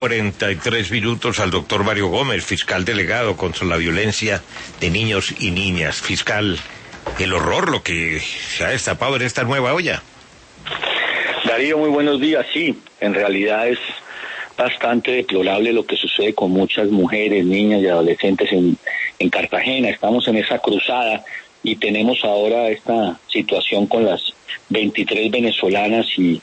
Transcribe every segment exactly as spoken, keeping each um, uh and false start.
cuarenta y tres minutos al doctor Mario Gómez, fiscal delegado contra la violencia de niños y niñas. Fiscal, el horror, lo que se ha destapado en esta nueva olla. Darío, muy buenos días. Sí, en realidad es bastante deplorable lo que sucede con muchas mujeres, niñas y adolescentes en, en Cartagena. Estamos en esa cruzada y tenemos ahora esta situación con las veintitrés venezolanas y,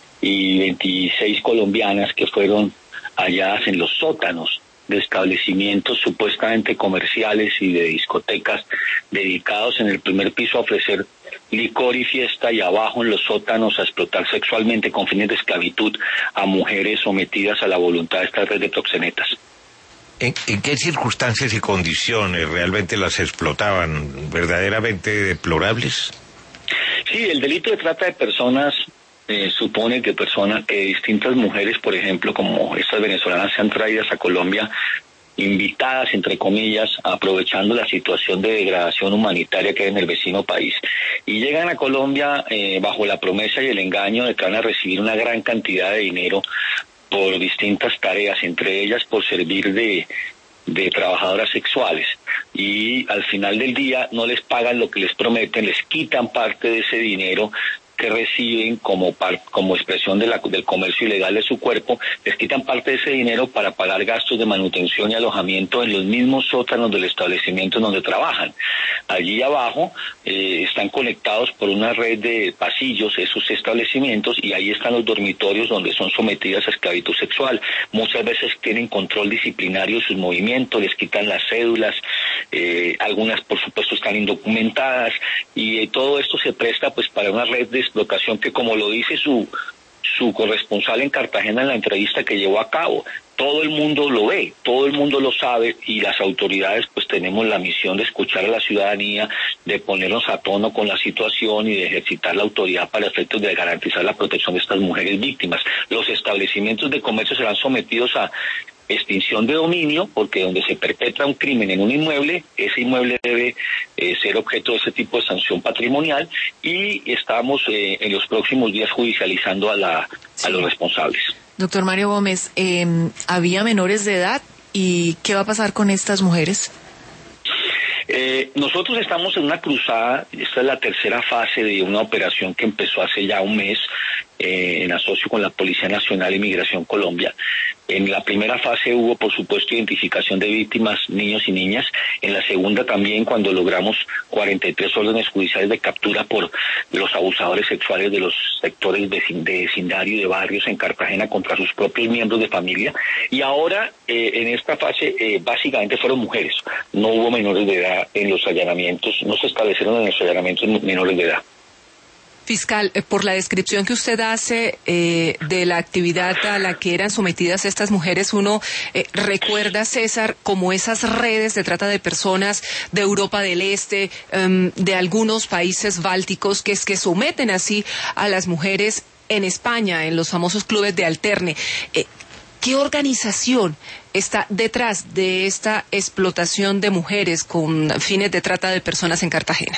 y veintiséis colombianas que fueron halladas en los sótanos de establecimientos supuestamente comerciales y de discotecas dedicados en el primer piso a ofrecer licor y fiesta, y abajo en los sótanos a explotar sexualmente con fines de esclavitud a mujeres sometidas a la voluntad de esta red de proxenetas. ¿En, ¿En qué circunstancias y condiciones realmente las explotaban? ¿Verdaderamente deplorables? Sí, el delito de trata de personas eh, supone que personas, que distintas mujeres, por ejemplo, como estas venezolanas, sean traídas a Colombia, invitadas, entre comillas, aprovechando la situación de degradación humanitaria que hay en el vecino país. Y llegan a Colombia eh, bajo la promesa y el engaño de que van a recibir una gran cantidad de dinero por distintas tareas, entre ellas por servir de, de trabajadoras sexuales. Y al final del día no les pagan lo que les prometen, les quitan parte de ese dinero que reciben como par, como expresión de la, del comercio ilegal de su cuerpo, les quitan parte de ese dinero para pagar gastos de manutención y alojamiento en los mismos sótanos del establecimiento en donde trabajan. Allí abajo eh, están conectados por una red de pasillos esos establecimientos, y ahí están los dormitorios donde son sometidas a esclavitud sexual. Muchas veces tienen control disciplinario de sus movimientos, les quitan las cédulas, eh, algunas por supuesto están indocumentadas, y eh, todo esto se presta pues para una red de explotación que, como lo dice su su corresponsal en Cartagena en la entrevista que llevó a cabo, todo el mundo lo ve, todo el mundo lo sabe, y las autoridades pues tenemos la misión de escuchar a la ciudadanía, de ponernos a tono con la situación y de ejercitar la autoridad para efectos de garantizar la protección de estas mujeres víctimas. Los establecimientos de comercio serán sometidos a extinción de dominio, porque donde se perpetra un crimen en un inmueble, ese inmueble debe eh, ser objeto de ese tipo de sanción patrimonial, y estamos eh, en los próximos días judicializando a, la, sí. a los responsables. Doctor Mario Gómez, eh, ¿había menores de edad? ¿Y qué va a pasar con estas mujeres? Eh, nosotros estamos en una cruzada. Esta es la tercera fase de una operación que empezó hace ya un mes eh, en asocio con la Policía Nacional y Migración Colombia. En la primera fase hubo, por supuesto, identificación de víctimas, niños y niñas. En la segunda también, cuando logramos cuarenta y tres órdenes judiciales de captura por los abusadores sexuales de los sectores de vecindario y de barrios en Cartagena contra sus propios miembros de familia. Y ahora, eh, en esta fase, eh, básicamente fueron mujeres. No hubo menores de edad en los allanamientos, no se establecieron en los allanamientos menores de edad. Fiscal, por la descripción que usted hace eh, de la actividad a la que eran sometidas estas mujeres, uno eh, recuerda, César, como esas redes de trata de personas de Europa del Este, um, de algunos países bálticos, que es que someten así a las mujeres en España, en los famosos clubes de alterne. Eh, ¿Qué organización está detrás de esta explotación de mujeres con fines de trata de personas en Cartagena?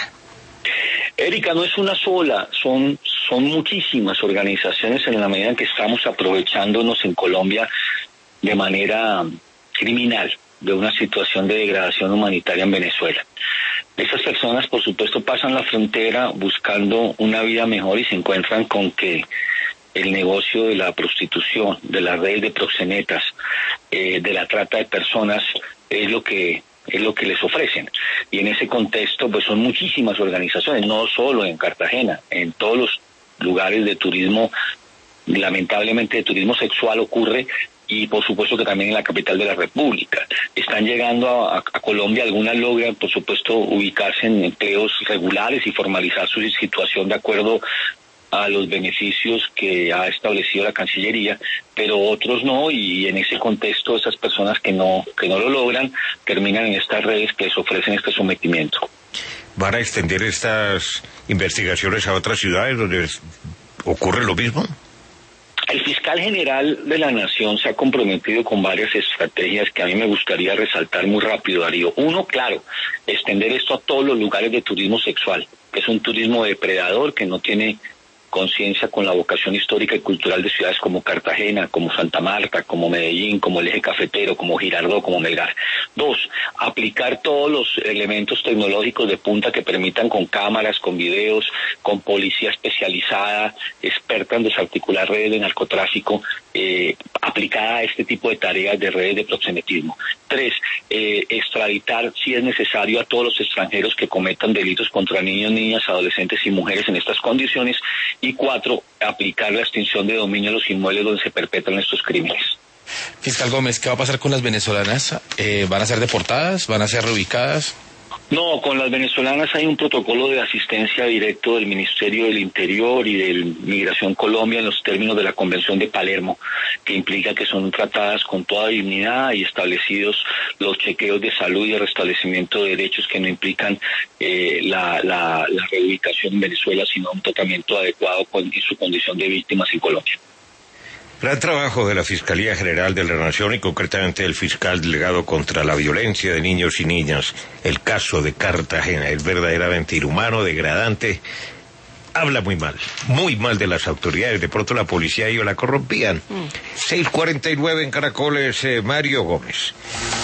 Erika, no es una sola, son son muchísimas organizaciones en la medida en que estamos aprovechándonos en Colombia de manera criminal de una situación de degradación humanitaria en Venezuela. Esas personas, por supuesto, pasan la frontera buscando una vida mejor y se encuentran con que el negocio de la prostitución, de la red de proxenetas, eh, de la trata de personas, es lo que es lo que les ofrecen. Y en ese contexto pues son muchísimas organizaciones, no solo en Cartagena, en todos los lugares de turismo, lamentablemente de turismo sexual ocurre, y por supuesto que también en la capital de la República. Están llegando a, a, a Colombia, algunas logran por supuesto ubicarse en empleos regulares y formalizar su situación de acuerdo a los beneficios que ha establecido la Cancillería, pero otros no, y en ese contexto esas personas que no que no lo logran terminan en estas redes que les ofrecen este sometimiento. ¿Van a extender estas investigaciones a otras ciudades donde ocurre lo mismo? El fiscal general de la Nación se ha comprometido con varias estrategias que a mí me gustaría resaltar muy rápido, Darío. Uno, claro, extender esto a todos los lugares de turismo sexual, que es un turismo depredador que no tiene conciencia con la vocación histórica y cultural de ciudades como Cartagena, como Santa Marta, como Medellín, como el Eje Cafetero, como Girardot, como Melgar. Dos, aplicar todos los elementos tecnológicos de punta que permitan con cámaras, con videos, con policía especializada, experta en desarticular redes de narcotráfico, eh, aplicada a este tipo de tareas de redes de proxenetismo. Tres, eh, extraditar, si es necesario, a todos los extranjeros que cometan delitos contra niños, niñas, adolescentes y mujeres en estas condiciones. Y cuatro, aplicar la extinción de dominio a los inmuebles donde se perpetran estos crímenes. Fiscal Gómez, ¿qué va a pasar con las venezolanas? Eh, ¿Van a ser deportadas? ¿Van a ser reubicadas? No, con las venezolanas hay un protocolo de asistencia directo del Ministerio del Interior y de Migración Colombia en los términos de la Convención de Palermo, que implica que son tratadas con toda dignidad y establecidos los chequeos de salud y el restablecimiento de derechos que no implican eh, la, la, la reubicación en Venezuela, sino un tratamiento adecuado con, en su condición de víctimas en Colombia. Gran trabajo de la Fiscalía General de la Nación y concretamente del fiscal delegado contra la violencia de niños y niñas. El caso de Cartagena es verdaderamente inhumano, degradante. Habla muy mal, muy mal de las autoridades. De pronto la policía y la corrompían. Mm. seis cuarenta y nueve en Caracoles, eh, Mario Gómez.